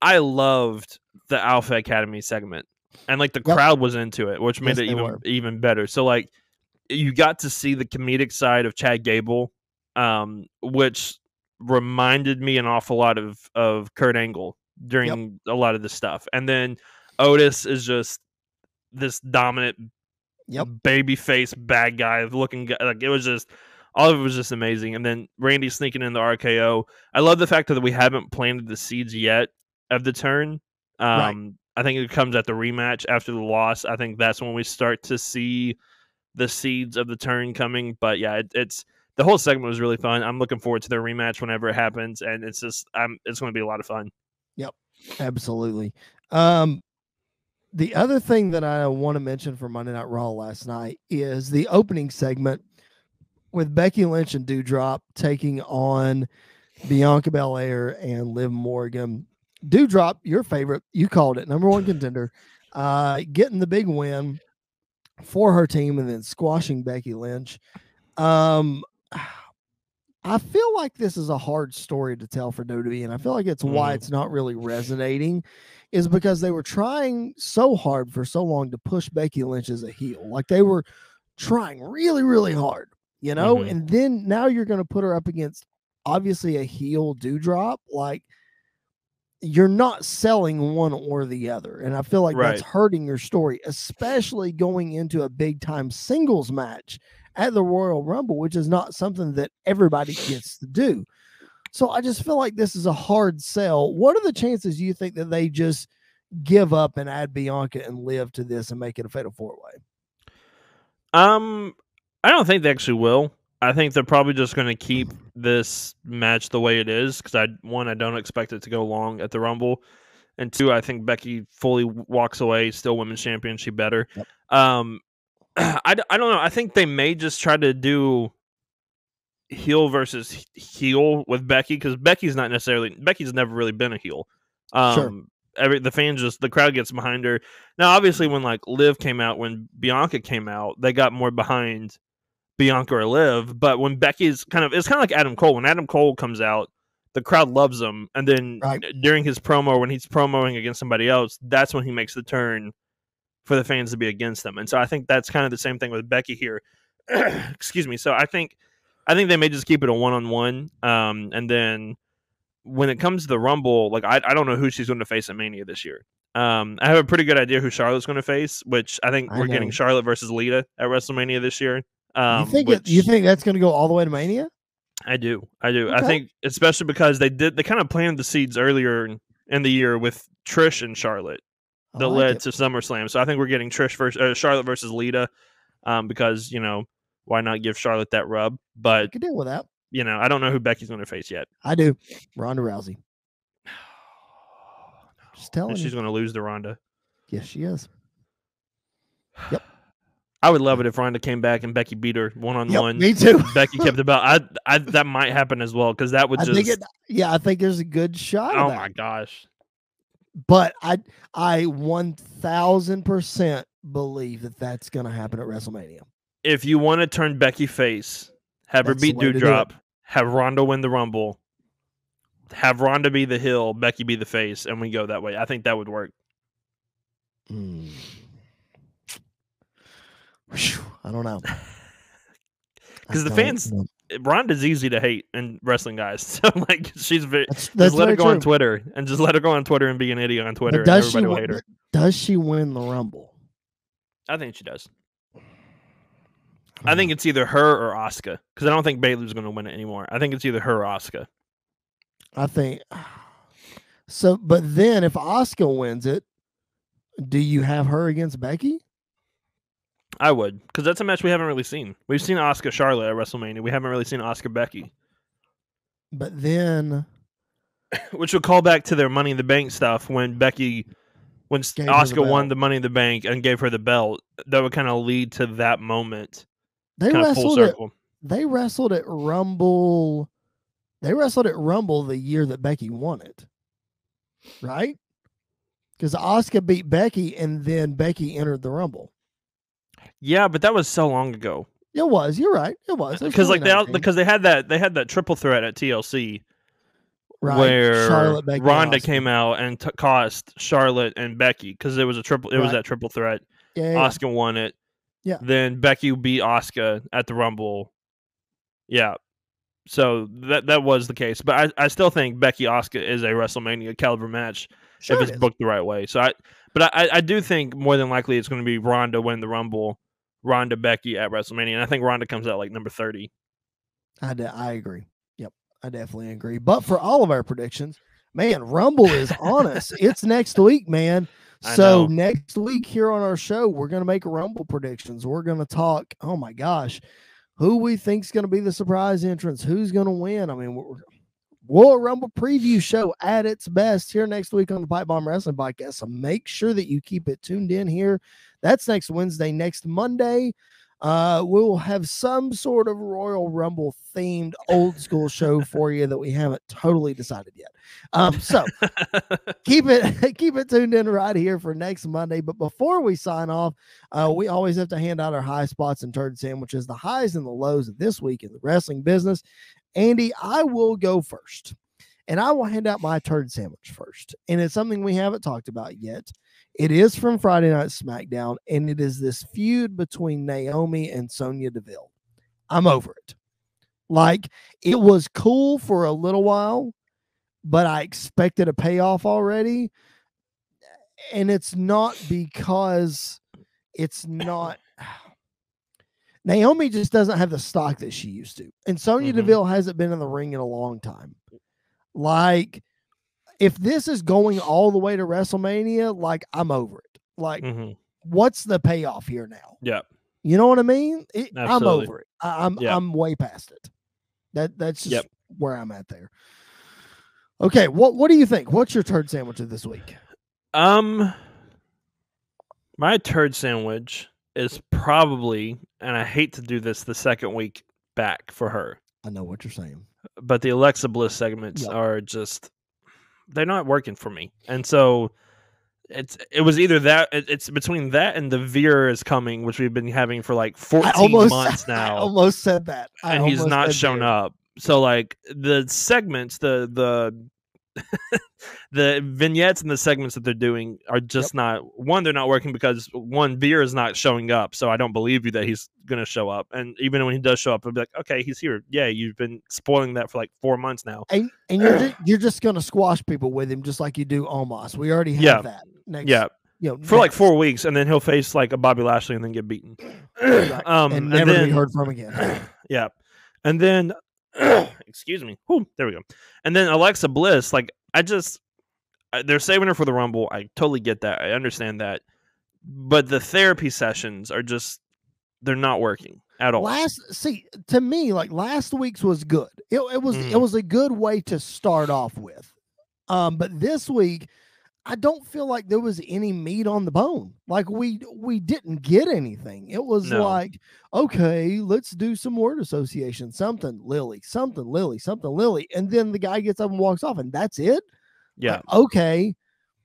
I loved the Alpha Academy segment, and like the Yep. crowd was into it, which made Yes, it they even were. even better. So like you got to see the comedic side of Chad Gable, um, which reminded me an awful lot of of Kurt Angle during a lot of this stuff. And then Otis is just this dominant Yep. baby face bad guy looking guy. Like it was just all of it was just amazing. And then Randy sneaking in the R K O. I love the fact that we haven't planted the seeds yet of the turn. Um, Right. I think it comes at the rematch after the loss. I think that's when we start to see the seeds of the turn coming. But yeah, it, it's the whole segment was really fun. I'm looking forward to their rematch whenever it happens, and it's just um, it's going to be a lot of fun. Yep. Absolutely. Um, the other thing that I want to mention for Monday Night Raw last night is the opening segment with Becky Lynch and Doudrop taking on Bianca Belair and Liv Morgan. Doudrop, your favorite, you called it, number one contender, uh, getting the big win for her team and then squashing Becky Lynch. Um, I feel like this is a hard story to tell for W W E, and I feel like it's mm. why it's not really resonating, is because they were trying so hard for so long to push Becky Lynch as a heel. Like they were trying really, really hard, you know? Mm-hmm. And then now you're going to put her up against obviously a heel Doudrop. Like you're not selling one or the other. And I feel like right. that's hurting your story, especially going into a big time singles match at the Royal Rumble, which is not something that everybody gets to do. So I just feel like this is a hard sell. What are the chances you think that they just give up and add Bianca and Liv to this and make it a fatal four-way? Um, I don't think they actually will. I think they're probably just going to keep this match the way it is because, I one, I don't expect it to go long at the Rumble. And two, I think Becky fully walks away, still women's champion. She better. Yep. Um, I, I don't know. I think they may just try to do heel versus heel with Becky because Becky's not necessarily Becky's never really been a heel. Um, sure. Every the fans just the crowd gets behind her. Now, obviously, when like Liv came out, when Bianca came out, they got more behind Bianca or Liv. But when Becky's kind of it's kind of like Adam Cole. When Adam Cole comes out, the crowd loves him, and then right. during his promo, when he's promoing against somebody else, that's when he makes the turn for the fans to be against them. And so I think that's kind of the same thing with Becky here. Excuse me. So I think I think they may just keep it a one-on-one. Um, and then when it comes to the Rumble, like I, I don't know who she's going to face at Mania this year. Um, I have a pretty good idea who Charlotte's going to face, which I think I we're know. getting Charlotte versus Lita at WrestleMania this year. Um, you think which, it, you think that's going to go all the way to Mania? I do. I do. Okay. I think especially because they did they kind of planted the seeds earlier in the year with Trish and Charlotte. That like led it. to SummerSlam. So I think we're getting Trish versus uh, Charlotte versus Lita, um, because you know why not give Charlotte that rub? But I can deal with that. You know, I don't know who Becky's going to face yet. I do. Ronda Rousey. Just telling and you, she's going to lose to Ronda. Yes, she is. Yep. I would love it if Ronda came back and Becky beat her one on one. Me too. Becky kept the belt. I, I that might happen as well because that would I just. Think it, yeah, I think there's a good shot. Oh of that. my gosh. But I, I one thousand percent believe that that's going to happen at WrestleMania. If you want to turn Becky face, have that's her beat Doudrop, have Ronda win the Rumble, have Ronda be the heel, Becky be the face, and we go that way. I think that would work. Mm. I don't know. Because the fans, know. Ronda's easy to hate in wrestling, guys. So like, she's very. That's, just that's let her go true. on Twitter and just let her go on Twitter and be an idiot on Twitter, but does and everybody she will win, hate her. Does she win the Rumble? I think she does. I think it's either her or Asuka because I don't think Bayley's going to win it anymore. I think it's either her or Asuka. I think so. But then, if Asuka wins it, do you have her against Becky? I would, because that's a match we haven't really seen. We've seen Asuka Charlotte at WrestleMania. We haven't really seen Asuka Becky. But then, which would call back to their Money in the Bank stuff when Becky, when Asuka won the Money in the Bank and gave her the belt. That would kind of lead to that moment. They wrestled at, They wrestled at Rumble. They wrestled at Rumble the year that Becky won it, right? Because Asuka beat Becky, and then Becky entered the Rumble. Yeah, but that was so long ago. It was. You're right. It was. Because like they because they had that they had that triple threat at T L C Right. where Charlotte, Becky, Ronda Asuka. came out and t- cost Charlotte and Becky because it was a triple. It was Right. that triple threat. Yeah, yeah, Asuka won it. Yeah. Then Becky beat Asuka at the Rumble. Yeah. So that that was the case, but I, I still think Becky Asuka is a WrestleMania caliber match sure if it it's is. booked the right way. So I, but I, I do think more than likely it's going to be Ronda win the Rumble, Ronda Becky at WrestleMania, and I think Ronda comes out like number thirty. I, de- I agree. Yep, I definitely agree. But for all of our predictions, man, Rumble is on us. It's next week, man. I So know. next week here on our show, we're going to make Rumble predictions. We're going to talk, oh my gosh, who we think's going to be the surprise entrance, who's going to win. I mean, we're, Royal Rumble preview show at its best here next week on the Pipe Bomb Wrestling Podcast. So make sure that you keep it tuned in here. That's next Wednesday. Next Monday, uh, we'll have some sort of Royal Rumble themed old school show for you that we haven't totally decided yet. Um, so keep it keep it tuned in right here for next Monday. But before we sign off, uh, we always have to hand out our high spots and turd sandwiches, the highs and the lows of this week in the wrestling business. Andy, I will go first, and I will hand out my turd sandwich first. And it's something we haven't talked about yet. It is from Friday Night SmackDown, and it is this feud between Naomi and Sonya Deville. I'm over it. Like, it was cool for a little while, but I expected a payoff already. And it's not because it's not... Naomi just doesn't have the stock that she used to. And Sonya Mm-hmm. Deville hasn't been in the ring in a long time. Like, if this is going all the way to WrestleMania, like, I'm over it. Like, Mm-hmm. what's the payoff here now? Yeah. You know what I mean? It, I'm Absolutely. over it. I, I'm Yeah. I'm way past it. That That's just Yep. where I'm at there. Okay, what what do you think? What's your turd sandwich of this week? Um, my turd sandwich is probably, and I hate to do this the second week back for her, I know what you're saying. but the Alexa Bliss segments Yep. are just, they're not working for me. And so it's it was either that, it, it's between that and the Veer is coming, which we've been having for like fourteen almost- months I now. almost said that. I and he's almost not said shown there. up. So like the segments, the the the vignettes and the segments that they're doing are just not, one, they're not working because one, Veer is not showing up, so I don't believe you that he's gonna show up. And even when he does show up, I'll be like, okay, he's here. Yeah, you've been spoiling that for like four months now. And and you're just, you're just gonna squash people with him just like you do Omos. We already have Yeah. that. Next, Yeah, you know, for like next. four weeks, and then he'll face like a Bobby Lashley and then get beaten. Right. Um, and never then, be heard from again. Yeah. And then, excuse me. Whew, there we go. And then Alexa Bliss, like, I just, I- they're saving her for the Rumble. I totally get that. I understand that. But the therapy sessions are just, they're not working at all. Last, see, to me, like last week's was good. It, it was, Mhm. it was a good way to start off with. Um, but this week, I don't feel like there was any meat on the bone. Like we we didn't get anything. It was No. like, okay, let's do some word association. Something Lily, something Lily, something Lily. And then the guy gets up and walks off, and that's it. Yeah. Like, okay.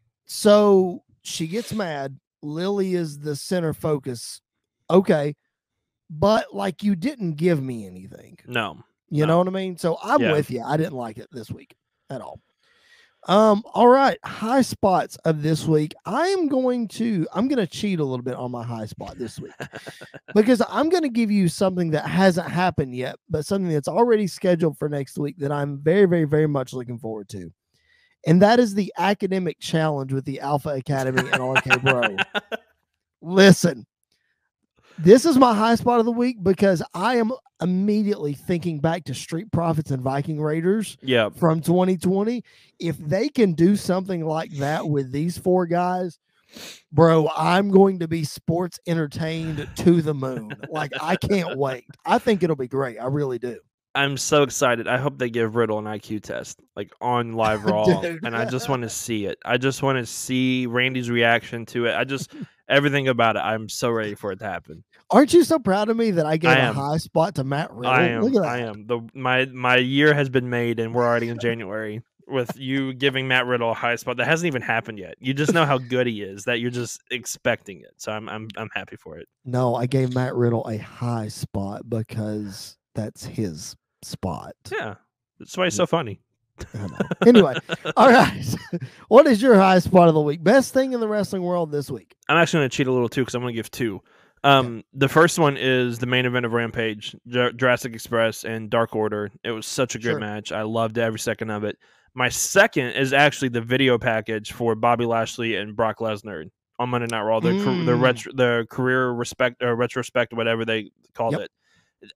So she gets mad. Lily is the center focus. Okay. But like you didn't give me anything. No. You No. know what I mean? So I'm Yeah. with you. I didn't like it this week at all. Um, all right, high spots of this week. I am going to I'm going to cheat a little bit on my high spot this week because I'm going to give you something that hasn't happened yet, but something that's already scheduled for next week that I'm very, very, very much looking forward to. And that is the academic challenge with the Alpha Academy and R K Bro. Listen, this is my high spot of the week because I am immediately thinking back to Street Profits and Viking Raiders Yeah. from twenty twenty. If they can do something like that with these four guys, bro, I'm going to be sports entertained to the moon. Like, I can't wait. I think it'll be great. I really do. I'm so excited. I hope they give Riddle an I Q test, like on Live Raw, Dude. and I just want to see it. I just want to see Randy's reaction to it. I just everything about it. I'm so ready for it to happen. Aren't you so proud of me that I gave I a am. high spot to Matt Riddle? I am. Look at that. I am. The my my year has been made, and we're already in January with you giving Matt Riddle a high spot that hasn't even happened yet. You just know how good he is that you're just expecting it. So I'm I'm I'm happy for it. No, I gave Matt Riddle a high spot because that's his spot. Yeah, that's why it's so funny. I know. Anyway, all right. What is your highest spot of the week? Best thing in the wrestling world this week? I'm actually going to cheat a little too because I'm going to give two. Um, okay. The first one is the main event of Rampage, J- Jurassic Express and Dark Order. It was such a good sure. match. I loved every second of it. My second is actually the video package for Bobby Lashley and Brock Lesnar on Monday Night Raw. The mm. the retro, the career respect or retrospect, whatever they called yep. it.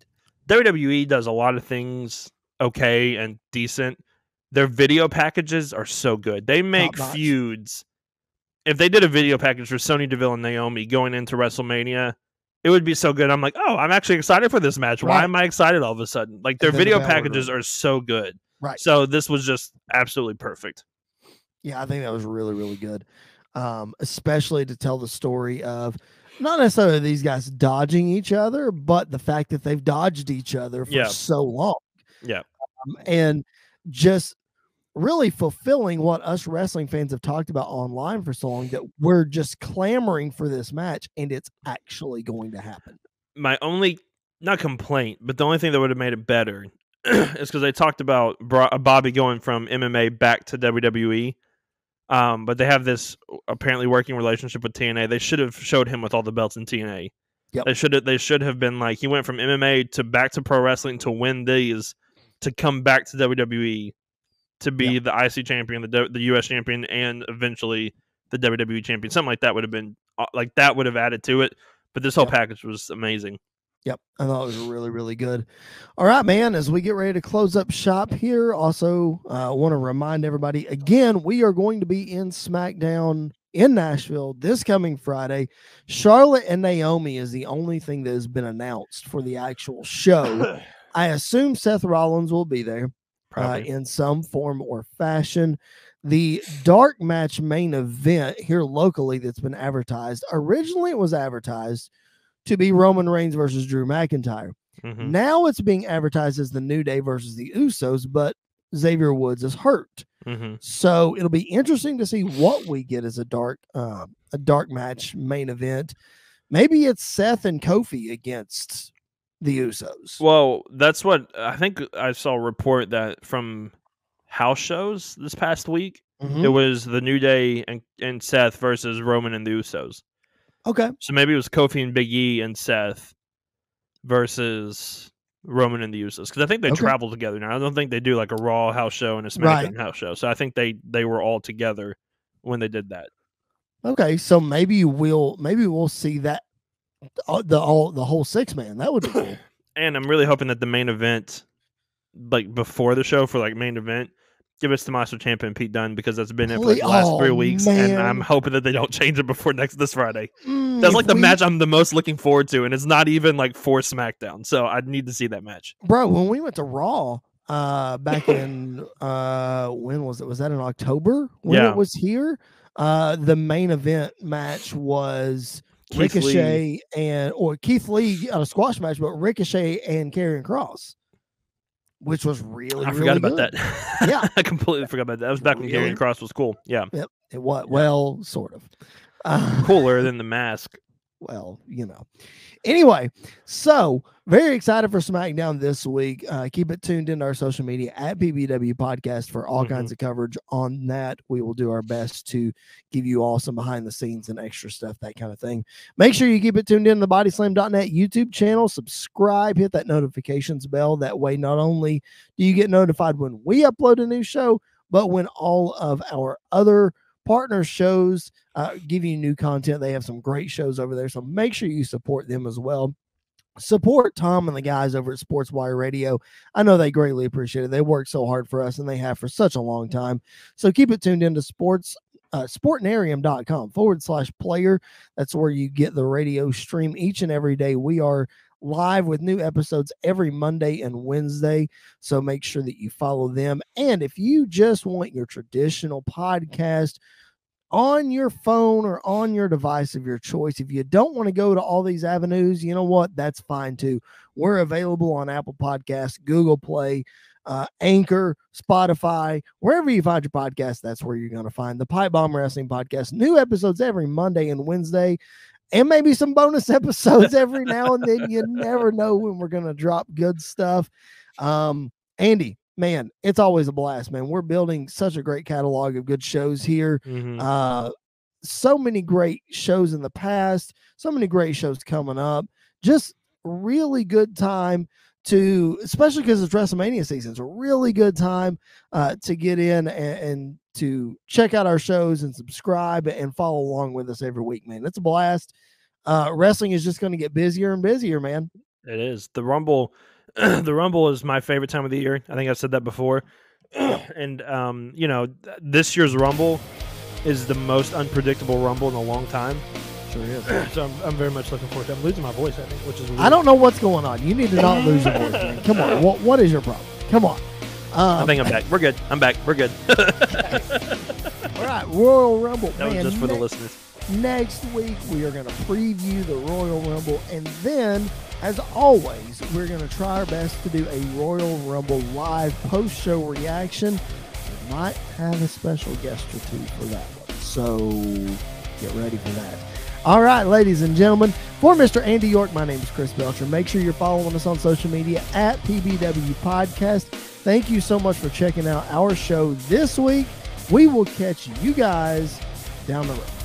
W W E does a lot of things okay and decent. Their video packages are so good. They make Top feuds. If they did a video package for Sonya Deville and Naomi going into WrestleMania, it would be so good. I'm like, oh, I'm actually excited for this match. Why right. am I excited all of a sudden? Like, their video the packages order. are so good. Right. So this was just absolutely perfect. Yeah, I think that was really, really good. Um, especially to tell the story of not necessarily these guys dodging each other, but the fact that they've dodged each other for yeah. so long. Yeah. Um, and just really fulfilling what us wrestling fans have talked about online for so long, that we're just clamoring for this match, and it's actually going to happen. My only, not complaint, but the only thing that would have made it better is because they talked about Bobby going from M M A back to W W E. Um, but they have this apparently working relationship with T N A. They should have showed him with all the belts in T N A. Yep. They should have. They should have been like, he went from M M A to back to pro wrestling to win these, to come back to W W E to be yep. the I C champion, the the U S champion, and eventually the W W E champion. Something like that would have been like that would have added to it. But this whole yep. package was amazing. Yep, I thought it was really, really good. All right, man, as we get ready to close up shop here, also I uh, want to remind everybody, again, we are going to be in SmackDown in Nashville this coming Friday. Charlotte and Naomi is the only thing that has been announced for the actual show. I assume Seth Rollins will be there uh, in some form or fashion. The dark match main event here locally that's been advertised, originally it was advertised to be Roman Reigns versus Drew McIntyre. Mm-hmm. Now it's being advertised as the New Day versus the Usos, but Xavier Woods is hurt. Mm-hmm. So it'll be interesting to see what we get as a dark uh, a dark match main event. Maybe it's Seth and Kofi against the Usos. Well, that's what I think. I saw a report that from house shows this past week, mm-hmm. it was the New Day and, and Seth versus Roman and the Usos. Okay. So maybe it was Kofi and Big E and Seth versus Roman and the Usos. Because I think they okay. travel together now. I don't think they do like a Raw house show and a SmackDown right. house show. So I think they, they were all together when they did that. Okay. So maybe we'll maybe we'll see that uh, the all the whole six man. That would be cool. And I'm really hoping that the main event, like before the show for like main event, give us Tommaso Ciampa and Pete Dunne, because that's been it for like the last oh, three weeks, man. and I'm hoping that they don't change it before next this Friday. Mm, that's like the we... match I'm the most looking forward to, and it's not even like for SmackDown, so I need to see that match. Bro, when we went to Raw uh, back in uh, when was it? Was that in October when yeah. it was here? Uh, the main event match was Keith Ricochet Lee. and or Keith Lee on a squash match, but Ricochet and Karrion Kross, which was really, I really forgot about good. that. Yeah. I completely forgot about that. That was back when really? Karrion Kross was cool. Yeah. Yep. It was, well, sort of. Uh, Cooler than the mask. Well, you know. Anyway, so very excited for SmackDown this week. Uh, keep it tuned into our social media at P B W Podcast for all mm-hmm. kinds of coverage on that. We will do our best to give you all some behind the scenes and extra stuff, that kind of thing. Make sure you keep it tuned in to the body slam dot net YouTube channel. Subscribe, hit that notifications bell. That way, not only do you get notified when we upload a new show, but when all of our other partner shows uh, give you new content. They have some great shows over there, so make sure you support them as well. Support Tom and the guys over at Sports Wire Radio. I know they greatly appreciate it. They work so hard for us, and they have for such a long time. So keep it tuned into sports uh, sportnarium.com forward slash player. That's where you get the radio stream each and every day. We are live with new episodes every Monday and Wednesday, so make sure that you follow them. And if you just want your traditional podcast on your phone or on your device of your choice, if you don't want to go to all these avenues, you know what? That's fine too. We're available on Apple Podcasts, Google Play, uh, Anchor, Spotify, wherever you find your podcast. That's where you're going to find the Pipe Bomb Wrestling Podcast. New episodes every Monday and Wednesday, and maybe some bonus episodes every now and then. You never know when we're going to drop good stuff. Um, Andy, man, it's always a blast, man. We're building such a great catalog of good shows here. Mm-hmm. Uh, so many great shows in the past, so many great shows coming up. Just really good time to, especially because it's WrestleMania season, it's a really good time uh, to get in and, and to check out our shows and subscribe and follow along with us every week, man. It's a blast. Uh, wrestling is just going to get busier and busier, man. It is. The Rumble, the Rumble is my favorite time of the year. I think I've said that before. And, um, you know, th- this year's Rumble is the most unpredictable Rumble in a long time. Sure is. So I'm, I'm very much looking forward to it. I'm losing my voice, I think, which is weird. I don't know what's going on. You need to not lose your voice, man. Come on. What, what is your problem? Come on. Um, I think I'm back. We're good. I'm back. We're good. All right. Royal Rumble. That man, was just for ne- the listeners. Next week, we are going to preview the Royal Rumble. And then, as always, we're going to try our best to do a Royal Rumble live post-show reaction. We might have a special guest or two for that one. So get ready for that. All right, ladies and gentlemen, for Mister Andy York, my name is Chris Belcher. Make sure you're following us on social media at P B W Podcast. Thank you so much for checking out our show this week. We will catch you guys down the road.